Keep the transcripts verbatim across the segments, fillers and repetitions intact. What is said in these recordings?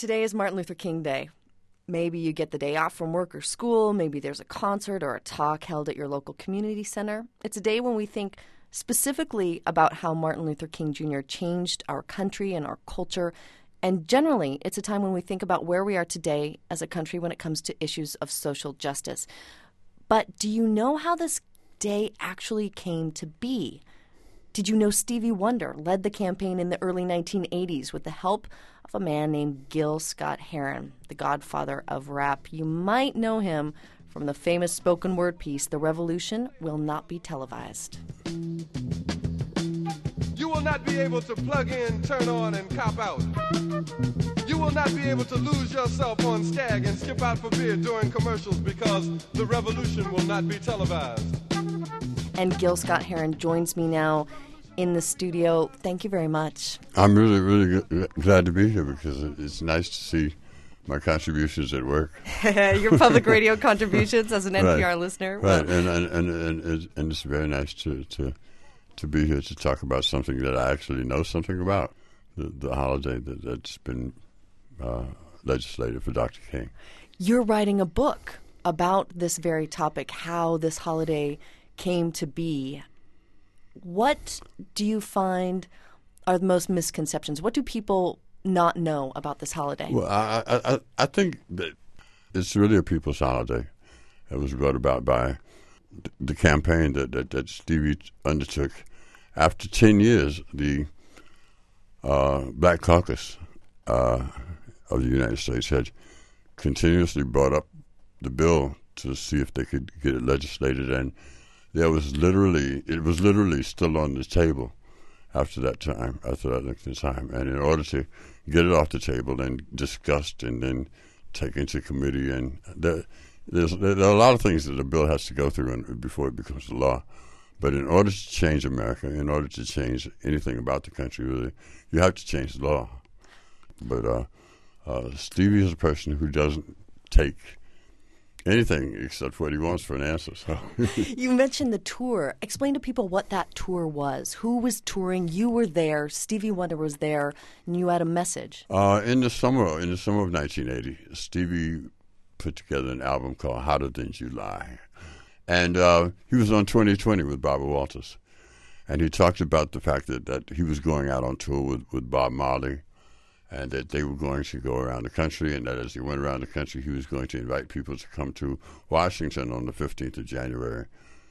Today is Martin Luther King Day. Maybe you get the day off from work or school. Maybe there's a concert or a talk held at your local community center. It's a day when we think specifically about how Martin Luther King Junior changed our country and our culture. And generally, it's a time when we think about where we are today as a country when it comes to issues of social justice. But do you know how this day actually came to be? Did you know Stevie Wonder led the campaign in the early nineteen eighties with the help of a man named Gil Scott-Heron, the godfather of rap? You might know him from the famous spoken word piece, "The Revolution Will Not Be Televised." You will not be able to plug in, turn on, and cop out. You will not be able to lose yourself on Skag and skip out for beer during commercials because the revolution will not be televised. And Gil Scott-Heron joins me now in the studio. Thank you very much. I'm really, really g- glad to be here because it's nice to see my contributions at work. Your public radio contributions as an N P R right. listener. Right, well, and, and, and, and, and it's very nice to, to, to be here to talk about something that I actually know something about, the, the holiday that, that's been uh, legislated for Doctor King. You're writing a book about this very topic, how this holiday came to be. What do you find are the most misconceptions? What do people not know about this holiday? Well, I, I, I think that it's really a people's holiday. It was brought about by the campaign that, that, that Stevie undertook. After ten years, the uh, Black Caucus uh, of the United States had continuously brought up the bill to see if they could get it legislated, and there was literally, it was literally still on the table after that time, after that length of time. And in order to get it off the table and discussed and then taken to committee, and there, there's, there are a lot of things that a bill has to go through in, before it becomes a law. But in order to change America, in order to change anything about the country, really, you have to change the law. But uh, uh, Stevie is a person who doesn't take anything except what he wants for an answer. So. You mentioned the tour. Explain to people what that tour was. Who was touring? You were there. Stevie Wonder was there, and you had a message. Uh, in the summer, in the summer of nineteen eighty, Stevie put together an album called "Hotter Than July," and uh, he was on twenty twenty with Barbara Walters, and he talked about the fact that, that he was going out on tour with, with Bob Marley, and that they were going to go around the country, and that as he went around the country, he was going to invite people to come to Washington on the fifteenth of January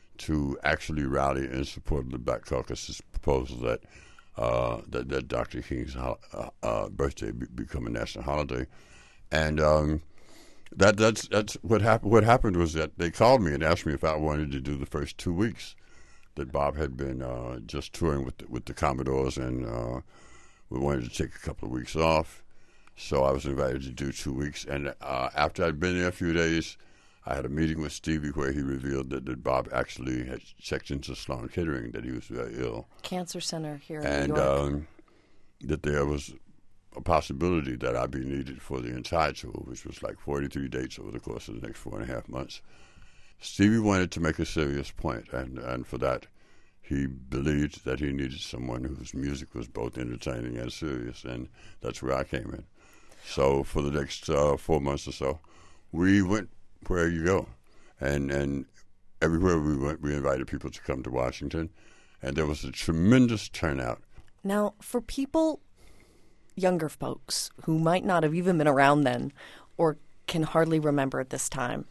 to actually rally in support of the Black Caucus's proposal that uh, that, that Doctor King's ho- uh, uh, birthday be- become a national holiday. And um, that that's that's what happened. What happened was that they called me and asked me if I wanted to do the first two weeks that Bob had been uh, just touring with the, with the Commodores, and uh, we wanted to take a couple of weeks off, so I was invited to do two weeks. And uh, after I'd been there a few days, I had a meeting with Stevie where he revealed that, that Bob actually had checked into Sloan Kettering, that he was very ill. Cancer Center here in and, New York. And um, that there was a possibility that I'd be needed for the entire tour, which was like forty-three dates over the course of the next four and a half months. Stevie wanted to make a serious point, and, and for that, he believed that he needed someone whose music was both entertaining and serious, and that's where I came in. So for the next uh, four months or so, we went where you go, and and everywhere we went, we invited people to come to Washington, and there was a tremendous turnout. Now, for people, younger folks, who might not have even been around then or can hardly remember at this time,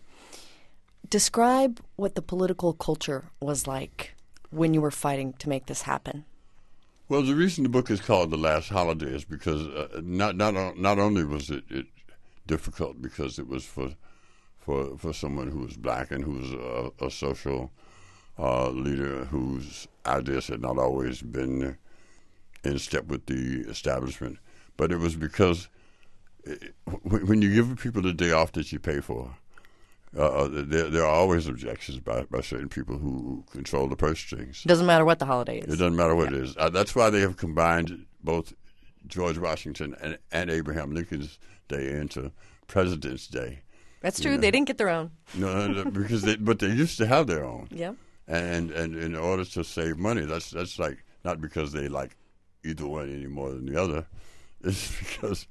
describe what the political culture was like when you were fighting to make this happen. Well, the reason the book is called The Last Holiday is because uh, not not not only was it, it difficult because it was for for for someone who was black and who was a, a social uh, leader whose ideas had not always been in step with the establishment, but it was because it, when you give people the day off that you pay for, Uh, there, there are always objections by, by certain people who control the purse strings. Doesn't matter what the holiday is. It doesn't matter what yeah. it is. Uh, that's why they have combined both George Washington and, and Abraham Lincoln's Day into President's Day. That's true. You know? They didn't get their own. No, no, no because they, but they used to have their own. Yeah. And and in order to save money, that's that's like not because they like either one any more than the other. It's because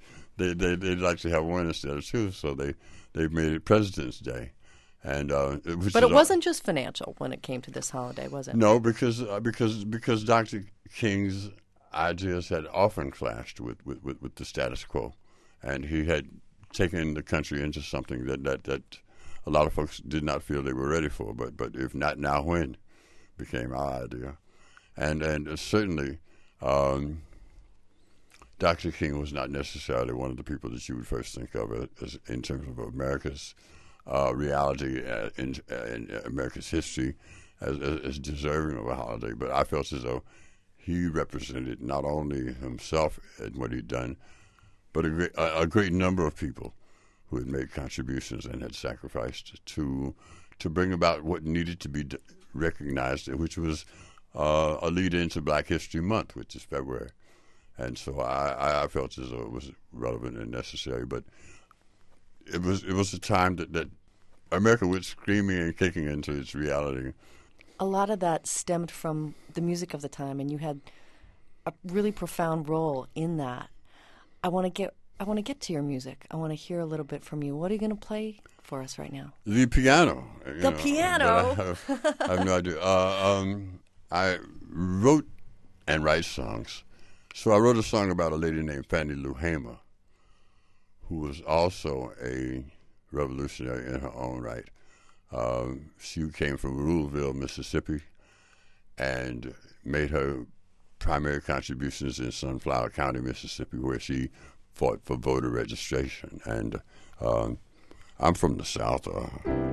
they they they'd like to have one instead of two, so they they made it President's Day, and uh, which But is it wasn't just financial when it came to this holiday, was it? no, because uh, because because Doctor King's ideas had often clashed with, with, with, with the status quo, and he had taken the country into something that, that, that a lot of folks did not feel they were ready for. But but if not now, when became our idea, and and certainly. Um, Doctor King was not necessarily one of the people that you would first think of as, in terms of America's uh, reality uh, in, uh, in America's history as, as, as deserving of a holiday. But I felt as though he represented not only himself and what he'd done, but a great, a, a great number of people who had made contributions and had sacrificed to to bring about what needed to be recognized, which was uh, a lead into Black History Month, which is February. And so I, I felt as though it was relevant and necessary, but it was it was a time that, that America was screaming and kicking into its reality. A lot of that stemmed from the music of the time, and you had a really profound role in that. I want to get I want to get to your music. I want to hear a little bit from you. What are you going to play for us right now? The piano. The know, piano. I have, I have no idea. Uh, um, I wrote and write songs. So I wrote a song about a lady named Fannie Lou Hamer, who was also a revolutionary in her own right. Um, she came from Ruleville, Mississippi, and made her primary contributions in Sunflower County, Mississippi, where she fought for voter registration. And um, I'm from the South. Uh,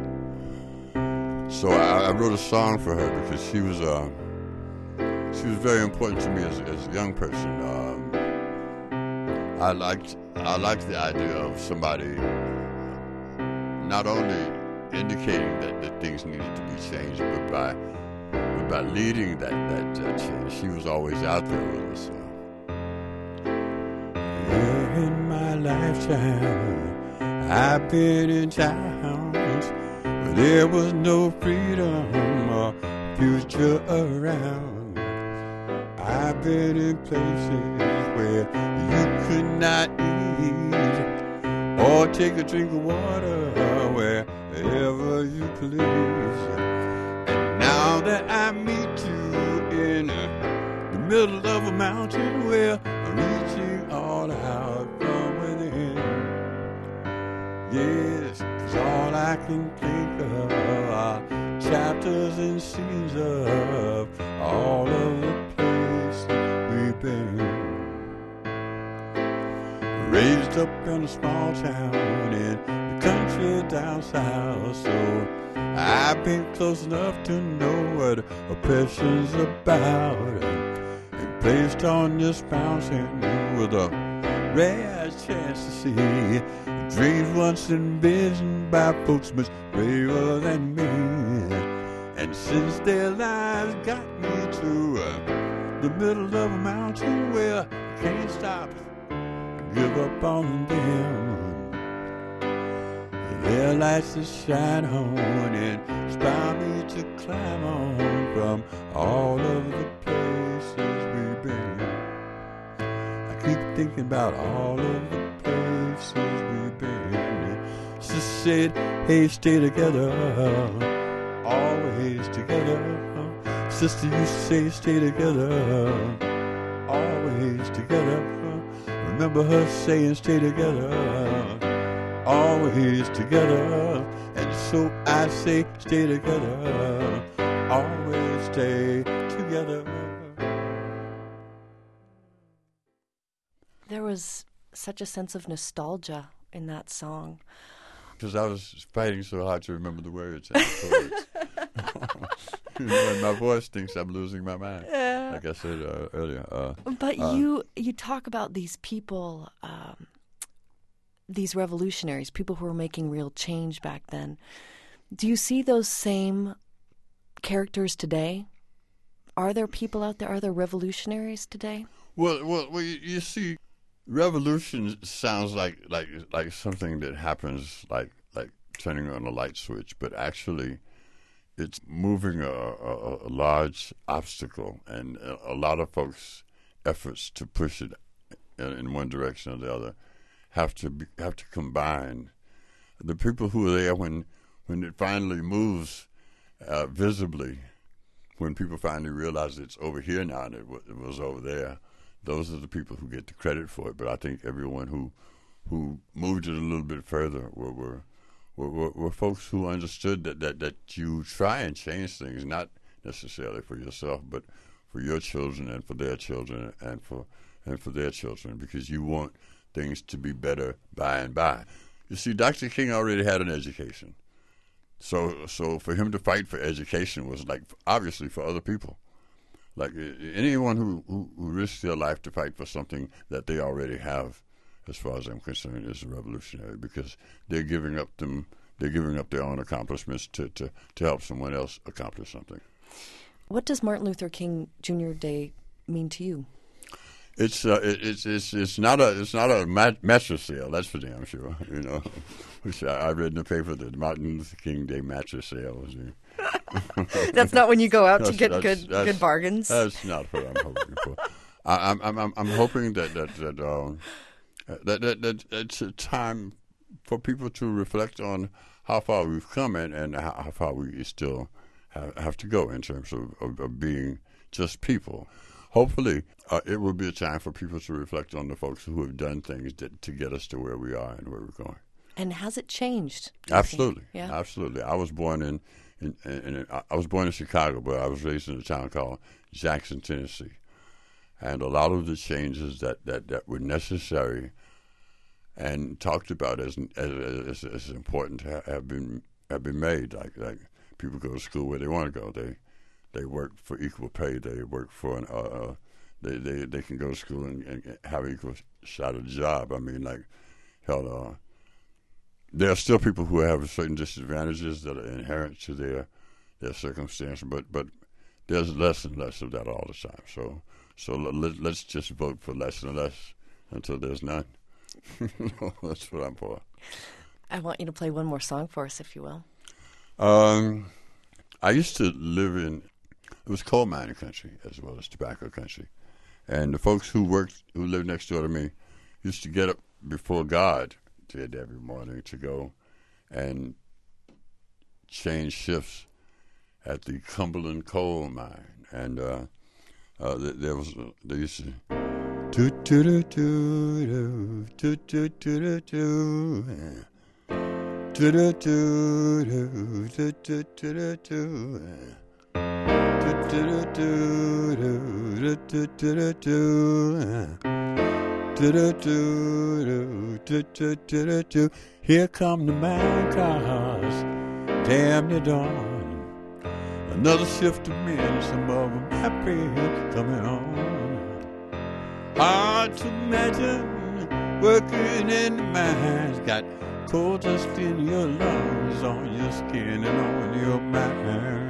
so I, I wrote a song for her because she was... Uh, She was very important to me as, as a young person. Um, I liked I liked the idea of somebody not only indicating that, that things needed to be changed, but by but by leading that that, that change. She was always out there with us. So. In my lifetime, I've been in towns where there was no freedom or future around. I've been in places where you could not eat or take a drink of water wherever you please. And now that I meet you in the middle of a mountain where I'm reaching all out from within. Yes, 'cause all I can think of are chapters and scenes of all of the we've been raised up in a small town in the country down south, so I've been close enough to know what oppression's about, and placed on this mountain with a rare chance to see dreams once envisioned by folks much braver than me. And since their lives got me to uh, the middle of a mountain where I can't stop, give up on them. Their lights that shine on and inspire me to climb on from all of the places we've been. I keep thinking about all of the places we've been. She said, hey, stay together, always together. Sister, you say stay together, always together. Remember her saying stay together, always together. And so I say stay together, always stay together. There was such a sense of nostalgia in that song. Because I was fighting so hard to remember the words and the chords. You know, and my voice thinks I'm losing my mind, Yeah. like I said uh, earlier. Uh, But uh, you you talk about these people, um, these revolutionaries, people who were making real change back then. Do you see those same characters today? Are there people out there? Are there revolutionaries today? Well, well, well. You, you see, revolution sounds like like like something that happens like like turning on a light switch, but actually, it's moving a, a, a large obstacle, and a, a lot of folks' efforts to push it in, in one direction or the other have to be, have to combine. The people who are there when when it finally moves uh, visibly, when people finally realize it's over here now and it, w- it was over there, those are the people who get the credit for it. But I think everyone who who moved it a little bit further were were, were, were, were folks who understood that, that, that you try and change things, not necessarily for yourself, but for your children and for their children and for and for their children, because you want things to be better by and by. You see, Doctor King already had an education. So so for him to fight for education was like, obviously, for other people. Like anyone who, who, who risks their life to fight for something that they already have, as far as I'm concerned, is revolutionary, because they're giving up them they're giving up their own accomplishments to, to, to help someone else accomplish something. What does Martin Luther King Junior Day mean to you? It's uh, it, it's it's it's not a it's not a mat- mattress sale. That's for damn sure. You know, which I, I read in the paper that Martin Luther King Day mattress sale was. That's not when you go out to That's- get that's- good that's- good bargains. That's not what I'm hoping for. I, I'm I'm I'm hoping that that that, um, that that that it's a time for people to reflect on how far we've come and, and how, how far we still have, have to go in terms of, of, of being just people. Hopefully, uh, it will be a time for people to reflect on the folks who have done things that, to get us to where we are and where we're going. And has it changed? Absolutely, Yeah. absolutely. I was born in, in, in, in I was born in Chicago, but I was raised in a town called Jackson, Tennessee, and a lot of the changes that, that, that were necessary and talked about as as, as, as important have, have been have been made. Like like people go to school where they want to go. They They work for equal pay. They work for an. Uh, uh, they, they they can go to school and, and have an equal shot at a job. I mean, like, hell, uh, there are still people who have certain disadvantages that are inherent to their their circumstance, but but there's less and less of that all the time. So so let, let's just vote for less and less until there's none. That's what I'm for. I want you to play one more song for us, if you will. Um, I used to live in. It was coal mining country as well as tobacco country. And the folks who worked, who lived next door to me, used to get up before God did every morning to go and change shifts at the Cumberland coal mine. And uh, uh, there was, they used to, do do do do do do do do do do do do do do do do. Here come the mine cars, damn the dawn. Another shift of men, some of them happy coming on. Hard to imagine working in the mines, got coal dust in your lungs, on your skin and on your mind.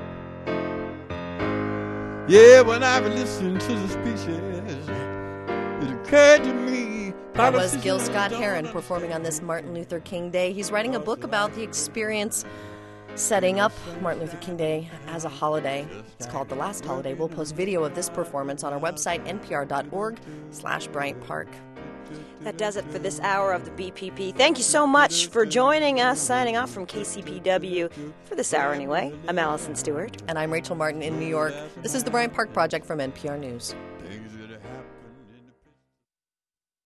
Yeah, when I've listened to the speeches, it occurred to me. That was Gil Scott-Heron performing on this Martin Luther King Day. He's writing a book about the experience setting up Martin Luther King Day as a holiday. It's called The Last Holiday. We'll post video of this performance on our website, npr.org slash Bryant Park. That does it for this hour of the B P P. Thank you so much for joining us. Signing off from K C P W for this hour anyway. I'm Allison Stewart. And I'm Rachel Martin in New York. This is the Bryant Park Project from N P R News.